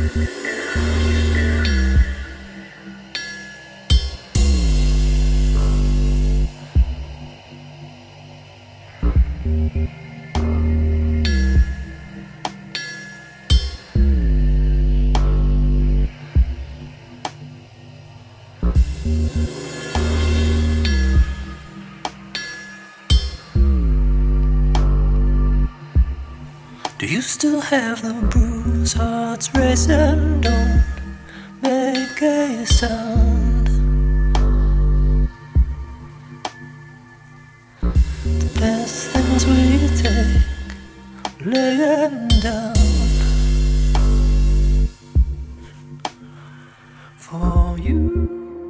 Do you still have the bruise? Hearts racing, don't make a sound. The best things we take, laying down for you.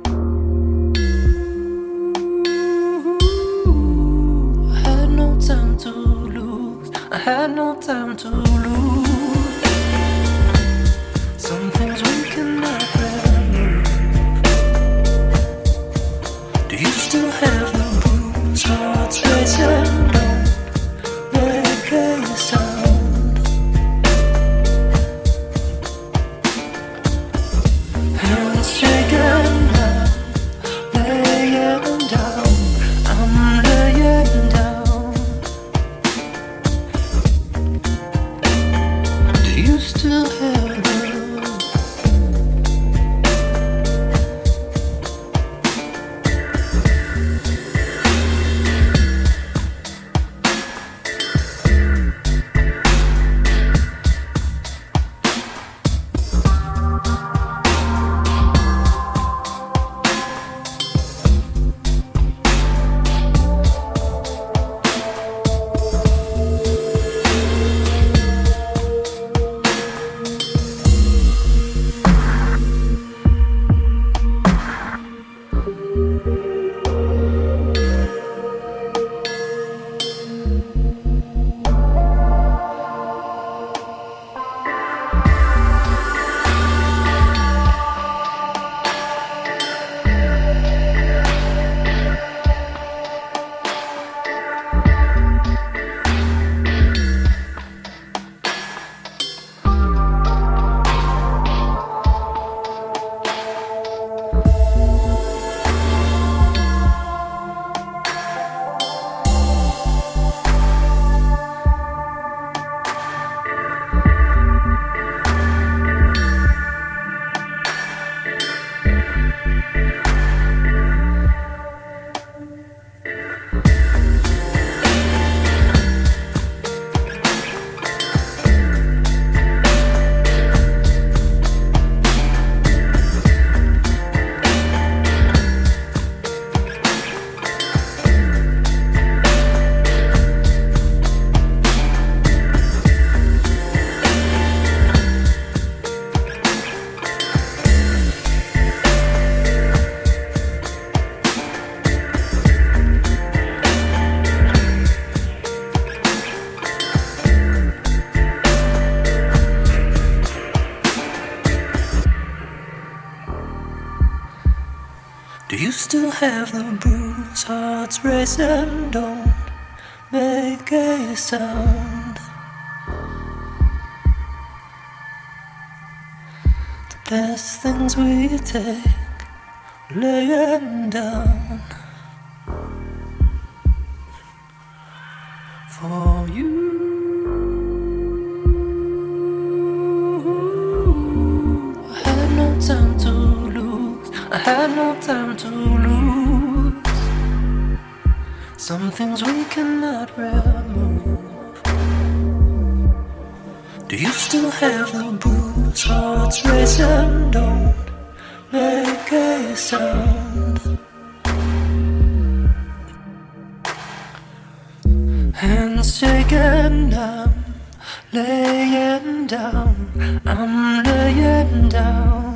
I had no time to lose. I had no time to lose. Some things we cannot remove. Do you still have the bruise? Hearts racing, don't make a sound. Hands shaking now, laying down. I'm laying down. Do you still have the Do you still have the bruise? Hearts racing, don't make a sound. The best things we take, laying down for you. I had no time to lose. I had no time to lose. Some things we cannot remove. Do you still have the bruise? Hearts racing, don't make a sound. Hands shaking, I'm laying down. I'm laying down.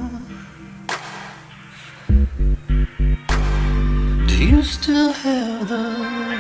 Do you still have the